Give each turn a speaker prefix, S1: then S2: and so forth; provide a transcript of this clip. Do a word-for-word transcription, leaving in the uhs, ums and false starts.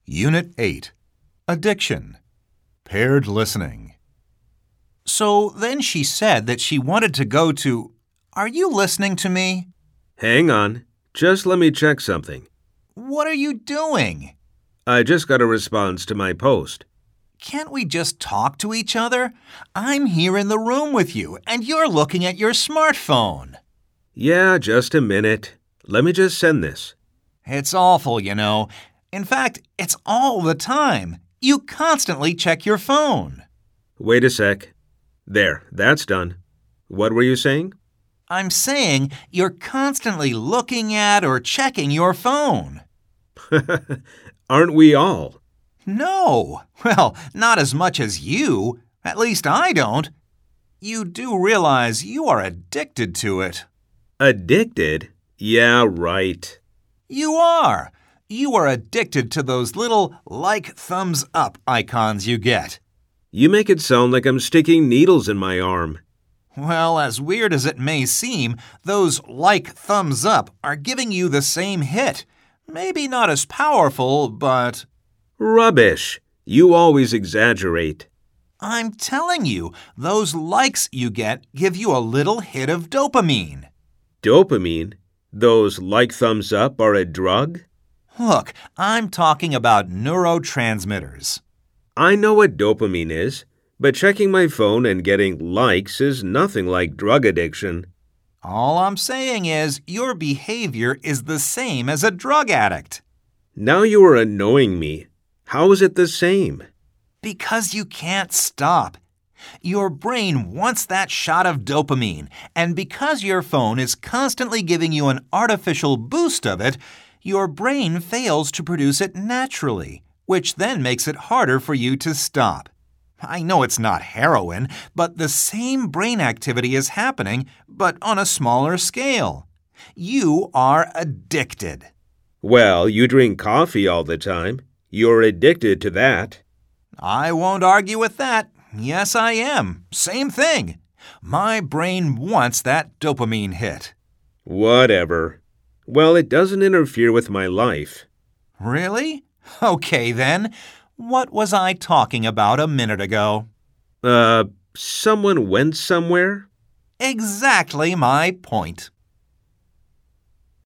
S1: Unit eight. Addiction. Paired listening. So then she said that she wanted to go to... Are you listening to me?
S2: Hang on. Just let me check something.
S1: What are you doing?
S2: I just got a response to my post.
S1: Can't we just talk to each other? I'm here in the room with you, and you're looking at your smartphone.
S2: Yeah, just a minute. Let me just send this.
S1: It's awful, you know. In fact, it's all the time. You constantly check your phone.
S2: Wait a sec. There, that's done. What were you saying?
S1: I'm saying you're constantly looking at or checking your phone.
S2: Aren't we all?
S1: No. Well, not as much as you. At least I don't. You do realize you are addicted to it.
S2: Addicted? Yeah, right.
S1: You are. You are addicted to those little like thumbs up icons you get.
S2: You make it sound like I'm sticking needles in my arm.
S1: Well, as weird as it may seem, those like thumbs up are giving you the same hit. Maybe not as powerful, but...
S2: Rubbish. You always exaggerate.
S1: I'm telling you, those likes you get give you a little hit of dopamine.
S2: Dopamine? Those like thumbs up are a drug?
S1: Look, I'm talking about neurotransmitters.
S2: I know what dopamine is, but checking my phone and getting likes is nothing like drug addiction.
S1: All I'm saying is your behavior is the same as a drug addict.
S2: Now you are annoying me. How is it the same?
S1: Because you can't stop. Your brain wants that shot of dopamine, and because your phone is constantly giving you an artificial boost of it, your brain fails to produce it naturally, which then makes it harder for you to stop. I know it's not heroin, but the same brain activity is happening, but on a smaller scale. You are addicted.
S2: Well, you drink coffee all the time. You're addicted to that.
S1: I won't argue with that. Yes, I am. Same thing. My brain wants that dopamine hit.
S2: Whatever. Well, it doesn't interfere with my life.
S1: Really? Okay, then. What was I talking about a minute ago?
S2: Uh, someone went somewhere?
S1: Exactly my point.